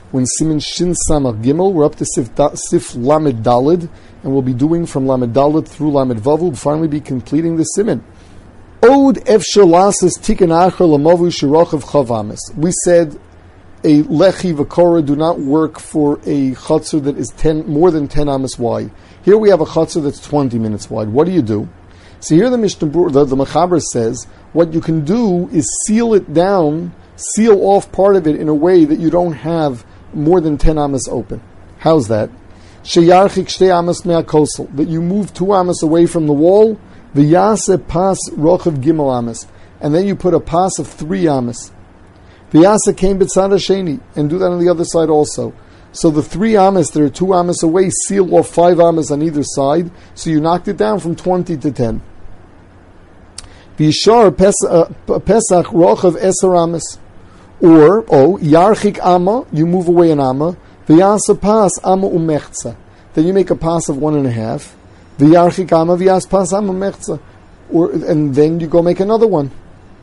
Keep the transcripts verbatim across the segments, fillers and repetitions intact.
when Siman Shin Samach Gimel. We're up to Sif, da, Sif Lamed Dalid, and we'll be doing from Lamed Dalid through Lamed Vav. We'll finally be completing the Siman. Od Efshar Lasas Tikkun Acher Lamavu Shirochav Chavamis. We said a lechi v'korah do not work for a chutzner that is ten more than ten amas wide. Here we have a chutzner that's twenty minutes wide. What do you do? So here the Mishnah, the, the Mechaber says, what you can do is seal it down, seal off part of it in a way that you don't have more than ten amas open. How's that? Sheyarchik shtei amas me'akosel, that you move two amas away from the wall, v'yase pas rochav gimel amas, and then you put a pas of three amas. V'yasa came b'tzad hasheni, and do that on the other side also. So the three amas, there are two amas away, seal off five amas on either side, so you knocked it down from twenty to ten. V'yishar pesach rochav eser amas, or oh yarchik amma, you move away an amma. V'yasa pas amma umechza, then you make a pas of one and a half. V'yarchik amma v'yas pas amma umechza, or and then you go make another one.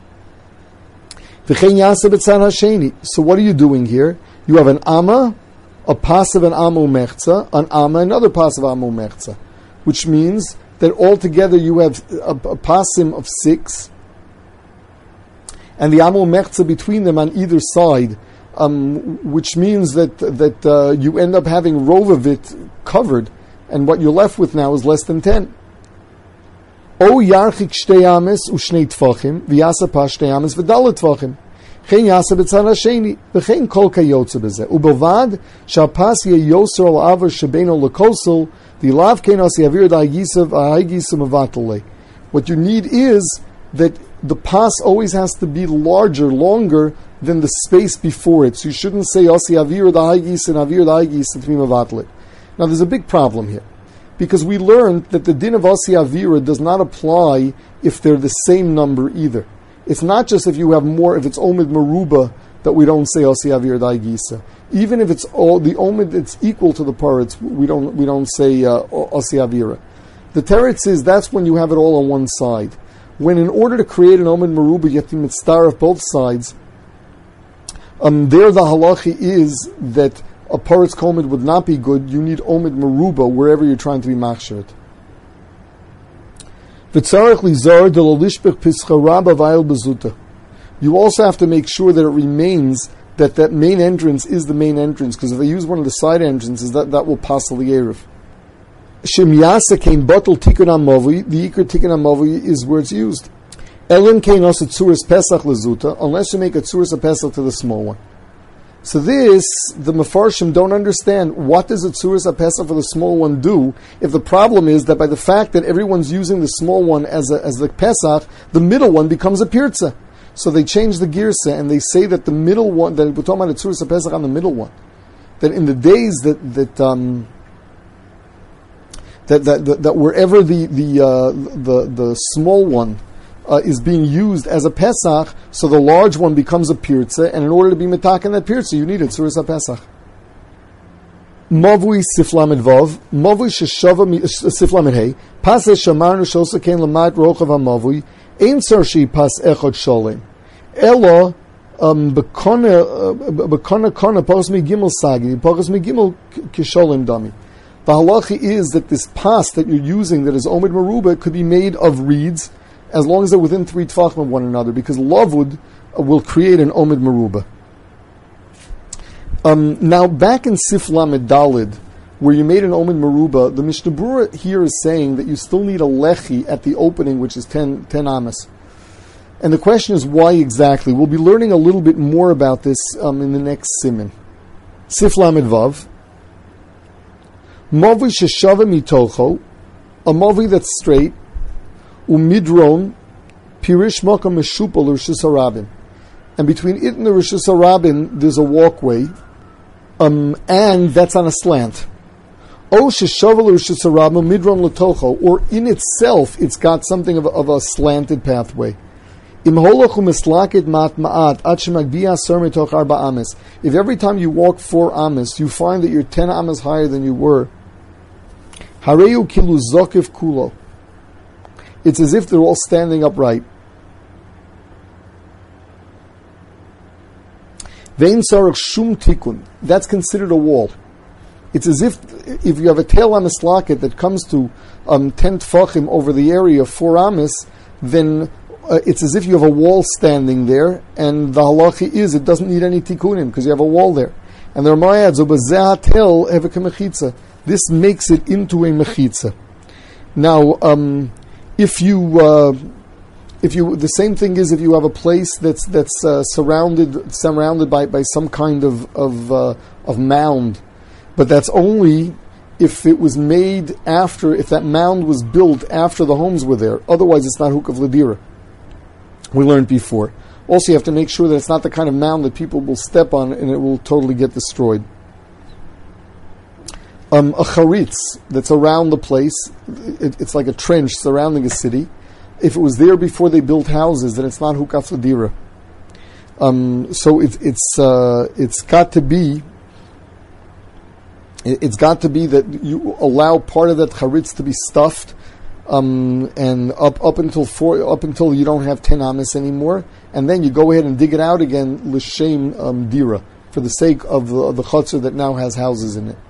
So what are you doing here? You have an amma, a pas of an amma umechza, an amma, another pas of amma umechza, which means that altogether you have a, a pasim of six, and the amma umechza between them on either side, um, which means that that uh, you end up having rov of it covered, and what you're left with now is less than ten. O yarchik shtei ames ushnei tfachim v'yasa pas shtei ames v'dalet tfachim chen yasa b'tzad hasheni v'chen kol kayotze b'zeh u'belvad sha'pas yeyoser al avar shebeino lekosel v'lav kenos yavir da'agisav a'agisav mevatalei. What you need is that the pas always has to be larger, longer than the space before it. So you shouldn't say osi avir da'agis and avir da'agis to be mevatalei. Now there's a big problem here, because we learned that the din of Asi Avira does not apply if they're the same number either. It's not just if you have more, if it's Omid Maruba, that we don't say Asi Avira Daigisa. Even if it's all the Omid that's equal to the parrots, we don't we don't say uh, Asi Avira. The teretz is that's when you have it all on one side. When in order to create an Omid Maruba, you have to mitzvah of both sides. Um, there the halachi is that a paretz komid would not be good. You need omid meruba wherever you're trying to be machshert. You also have to make sure that it remains that that main entrance is the main entrance, because if they use one of the side entrances, that, that will pass the erev. Shem yasa came bottle tikkun amavi. The ikar tikkun amavi is where it's used. Elim kein also tzuras pesach lezuta, unless you make a tzuras pesach to the small one. So this, the Mefarshim don't understand, what does a Tzuras HaPesach for the small one do, if the problem is that by the fact that everyone's using the small one as a, as the Pesach, the middle one becomes a Pirza. So they change the Girsa, and they say that the middle one, that we're talking about a Tzuras HaPesach on the middle one. That in the days that, that, um, that, that, that, that wherever the, the, uh, the, the small one Uh, is being used as a Pesach, so the large one becomes a Pirza, and in order to be metaken that Pirza, you need it, Tzuras HaPesach. Mavui Siflamed Vav, Mavui Sheshava Siflamed Hey, Pas Shamarnu Shosa Ken Lamat Rochav HaMavui, Ein Sarshi Pas Echot Sholem, Elo, um, Bekona, Bekona Kona, Pos Mi Gimel Sagi, Pos Mi Gimel Kisholem Dami. The halachi is that this pas that you're using, that is Omid Maruba, could be made of reeds, as long as they're within three tefachim of one another, because lavud uh, will create an omid meruba. Um, now, back in Sif Lamed Dalid, where you made an omid meruba, the Mishnah Berurah here is saying that you still need a lechi at the opening, which is ten, ten amas. And the question is, why exactly? We'll be learning a little bit more about this um, in the next siman. Sif Lamed Vav. Mavi sheshava mitocho, a mavi that's straight, umidron pirish makam meshupal rishus harabim, and between it and the rishus harabim there's a walkway, um, and that's on a slant. O sheshaval rishus harabim midron letocho, or in itself it's got something of a, of a slanted pathway. Im holachu mislakid mat ma'at at shemagbiya ser mitoch arba ames. If every time you walk four ames you find that you're ten ames higher than you were, hareyu kilu zokiv kulo. It's as if they're all standing upright. Vein sarach shum tikun. That's considered a wall. It's as if if you have a tail amislaket that comes to um, ten tfachim over the area of four amis, then uh, it's as if you have a wall standing there, and the halacha is it doesn't need any tikunim because you have a wall there. And the Ramah adds, tel mechitza. This makes it into a mechitza. Now, um, if you uh, if you the same thing is if you have a place that's that's uh, surrounded surrounded by, by some kind of of uh, of mound. But that's only if it was made after, if that mound was built after the homes were there. Otherwise, it's not hukav ladira. We learned before. Also, you have to make sure that it's not the kind of mound that people will step on and it will totally get destroyed. Um, a charitz that's around the place, it, it's like a trench surrounding a city. If it was there before they built houses, then it's not hukav ladira. Um, so it, it's uh, it's got to be. It's got to be that you allow part of that charitz to be stuffed, um, and up up until four, up until you don't have ten amis anymore, and then you go ahead and dig it out again l'shem um, dira for the sake of the, of the chutzner that now has houses in it.